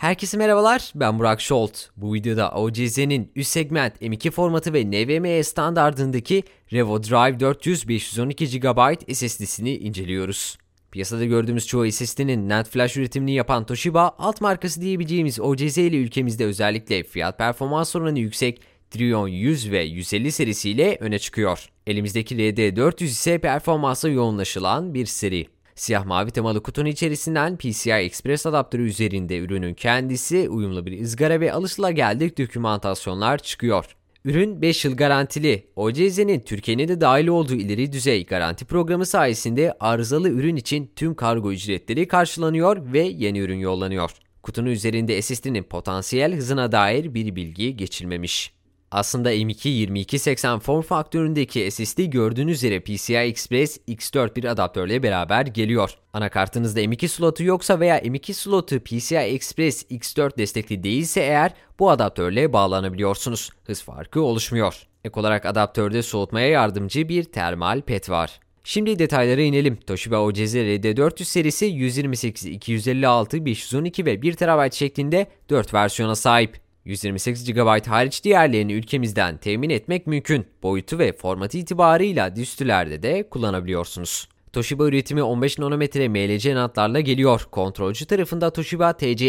Herkese merhabalar, ben Burak Şolt. Bu videoda OCZ'nin üst segment M2 formatı ve NVMe standardındaki Revo Drive 400 512 GB SSD'sini inceliyoruz. Piyasada gördüğümüz çoğu SSD'nin NAND flash üretimini yapan Toshiba, alt markası diyebileceğimiz OCZ ile ülkemizde özellikle fiyat performans oranı yüksek Trion 100 ve 150 serisiyle öne çıkıyor. Elimizdeki RD400 ise performansa yoğunlaşılan bir seri. Siyah mavi temalı kutunun içerisinden PCI Express adaptörü üzerinde ürünün kendisi, uyumlu bir ızgara ve alışılageldik dokümantasyonlar çıkıyor. Ürün 5 yıl garantili. OCZ'nin Türkiye'ne de dahil olduğu ileri düzey garanti programı sayesinde arızalı ürün için tüm kargo ücretleri karşılanıyor ve yeni ürün yollanıyor. Kutunun üzerinde SSD'nin potansiyel hızına dair bir bilgi geçilmemiş. Aslında M2 2280 form faktöründeki SSD gördüğünüz üzere PCI Express X4 bir adaptörle beraber geliyor. Anakartınızda M2 slotu yoksa veya M2 slotu PCI Express X4 destekli değilse eğer bu adaptörle bağlanabiliyorsunuz. Hız farkı oluşmuyor. Ek olarak adaptörde soğutmaya yardımcı bir termal pet var. Şimdi detaylara inelim. Toshiba OCZ RD400 serisi 128, 256, 512 ve 1 TB şeklinde 4 versiyona sahip. 128 GB hariç diğerlerini ülkemizden temin etmek mümkün. Boyutu ve formatı itibarıyla dizüstülerde de kullanabiliyorsunuz. Toshiba üretimi 15 nanometre MLC NAND'larla geliyor. Kontrolcü tarafında Toshiba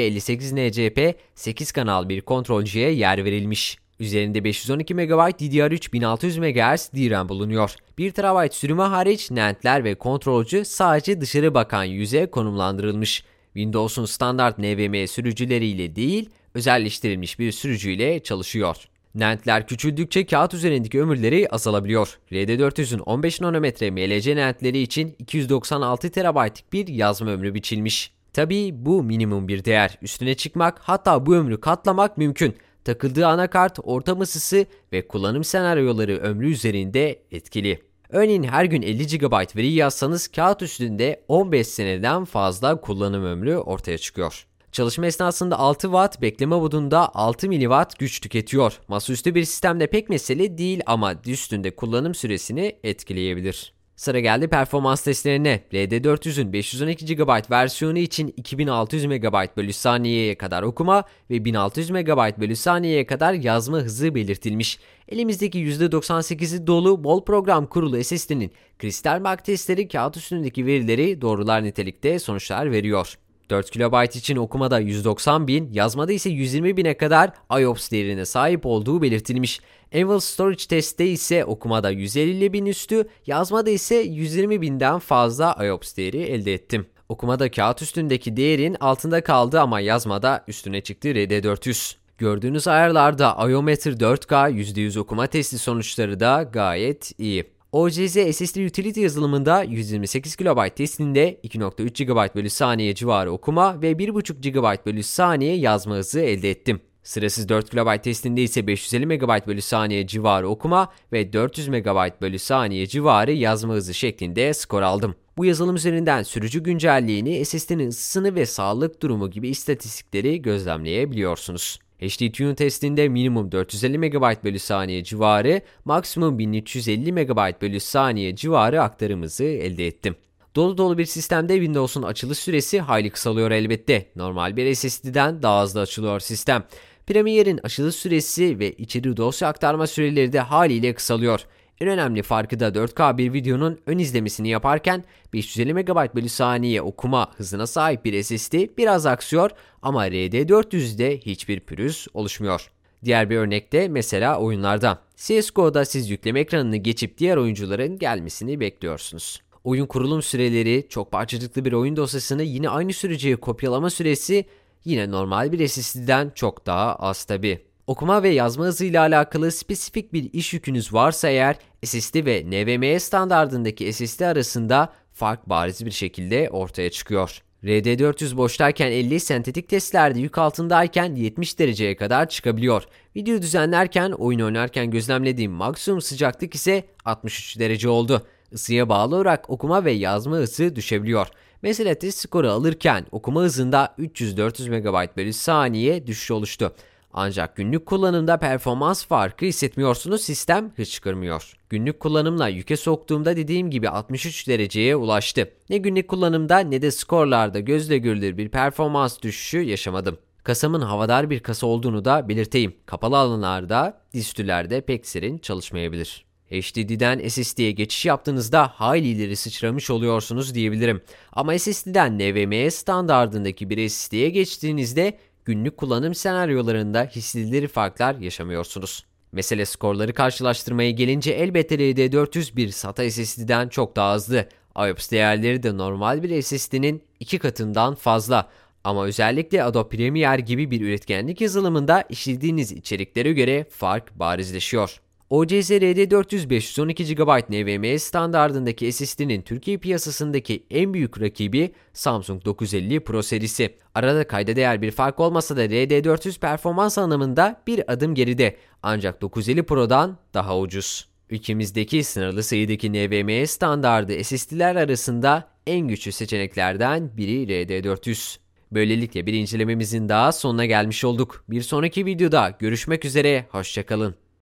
TC58NCP 8 kanal bir kontrolcüye yer verilmiş. Üzerinde 512 MB DDR3 1600 MHz DRAM bulunuyor. 1 TB sürümü hariç NAND'ler ve kontrolcü sadece dışarı bakan yüze konumlandırılmış. Windows'un standart NVMe sürücüleriyle değil, özelleştirilmiş bir sürücüyle çalışıyor. NAND'ler küçüldükçe kağıt üzerindeki ömürleri azalabiliyor. RD400'ün 15 nanometre MLC NAND'leri için 296 TB'lik bir yazma ömrü biçilmiş. Tabii bu minimum bir değer. Üstüne çıkmak, hatta bu ömrü katlamak mümkün. Takıldığı anakart, ortam ısısı ve kullanım senaryoları ömrü üzerinde etkili. Örneğin her gün 50 GB veri yazsanız kağıt üstünde 15 seneden fazla kullanım ömrü ortaya çıkıyor. Çalışma esnasında 6 Watt, bekleme modunda 6 mW güç tüketiyor. Masaüstü bir sistemde pek mesele değil ama üstünde kullanım süresini etkileyebilir. Sıra geldi performans testlerine. RD400'ün 512 GB versiyonu için 2600 MB/saniyeye kadar okuma ve 1600 MB/saniyeye kadar yazma hızı belirtilmiş. Elimizdeki %98'i dolu bol program kurulu SSD'nin kristal mark testleri kağıt üstündeki verileri doğrular nitelikte sonuçlar veriyor. 4 KB için okumada 190.000, yazmada ise 120.000'e kadar IOPS değerine sahip olduğu belirtilmiş. Anvil Storage testte ise okumada 150.000 üstü, yazmada ise 120.000'den fazla IOPS değeri elde ettim. Okumada kağıt üstündeki değerin altında kaldı ama yazmada üstüne çıktı RD400. Gördüğünüz ayarlarda Iometer 4K %100 okuma testi sonuçları da gayet iyi. OCZ SSD Utility yazılımında 128 KB testinde 2.3 GB/saniye civarı okuma ve 1.5 GB/saniye yazma hızı elde ettim. Sırasız 4 KB testinde ise 550 MB/saniye civarı okuma ve 400 MB/saniye civarı yazma hızı şeklinde skor aldım. Bu yazılım üzerinden sürücü güncelliğini, SSD'nin ısısını ve sağlık durumu gibi istatistikleri gözlemleyebiliyorsunuz. HD-Tune testinde minimum 450 MB/saniye civarı, maksimum 1350 MB/saniye civarı aktarım hızı elde ettim. Dolu bir sistemde Windows'un açılış süresi hayli kısalıyor elbette. Normal bir SSD'den daha hızlı açılıyor sistem. Premiere'in açılış süresi ve içeri dosya aktarma süreleri de haliyle kısalıyor. En önemli farkı da 4K bir videonun ön izlemesini yaparken 550 MB/saniye okuma hızına sahip bir SSD biraz aksıyor ama RD400'de hiçbir pürüz oluşmuyor. Diğer bir örnekte mesela oyunlarda. CSGO'da siz yükleme ekranını geçip diğer oyuncuların gelmesini bekliyorsunuz. Oyun kurulum süreleri, çok parçacıklı bir oyun dosyasını yine aynı sürücüye kopyalama süresi yine normal bir SSD'den çok daha az tabi. Okuma ve yazma hızıyla alakalı spesifik bir iş yükünüz varsa eğer SSD ve NVMe standardındaki SSD arasında fark bariz bir şekilde ortaya çıkıyor. RD400 boştayken 50, sentetik testlerde yük altındayken 70 dereceye kadar çıkabiliyor. Video düzenlerken, oyun oynarken gözlemlediğim maksimum sıcaklık ise 63 derece oldu. Isıya bağlı olarak okuma ve yazma hızı düşebiliyor. Mesela test skoru alırken okuma hızında 300-400 MB/saniye düşüş oluştu. Ancak günlük kullanımda performans farkı hissetmiyorsunuz, sistem hız çıkarmıyor. Günlük kullanımla yüke soktuğumda dediğim gibi 63 dereceye ulaştı. Ne günlük kullanımda ne de skorlarda gözle görülür bir performans düşüşü yaşamadım. Kasamın havadar bir kasa olduğunu da belirteyim. Kapalı alanlarda, dizüstülerde pek serin çalışmayabilir. HDD'den SSD'ye geçiş yaptığınızda hayli ileri sıçramış oluyorsunuz diyebilirim. Ama SSD'den NVMe standardındaki bir SSD'ye geçtiğinizde günlük kullanım senaryolarında hissedilir farklar yaşamıyorsunuz. Mesele skorları karşılaştırmaya gelince elbette RD401 SATA SSD'den çok daha hızlı. IOPS değerleri de normal bir SSD'nin 2 katından fazla. Ama özellikle Adobe Premiere gibi bir üretkenlik yazılımında işlediğiniz içeriklere göre fark barizleşiyor. OCZ RD400 512 GB NVMe standardındaki SSD'nin Türkiye piyasasındaki en büyük rakibi Samsung 950 Pro serisi. Arada kayda değer bir fark olmasa da RD400 performans anlamında bir adım geride, ancak 950 Pro'dan daha ucuz. Ülkemizdeki sınırlı sayıdaki NVMe standardı SSD'ler arasında en güçlü seçeneklerden biri RD400. Böylelikle bir incelememizin daha sonuna gelmiş olduk. Bir sonraki videoda görüşmek üzere, hoşça kalın.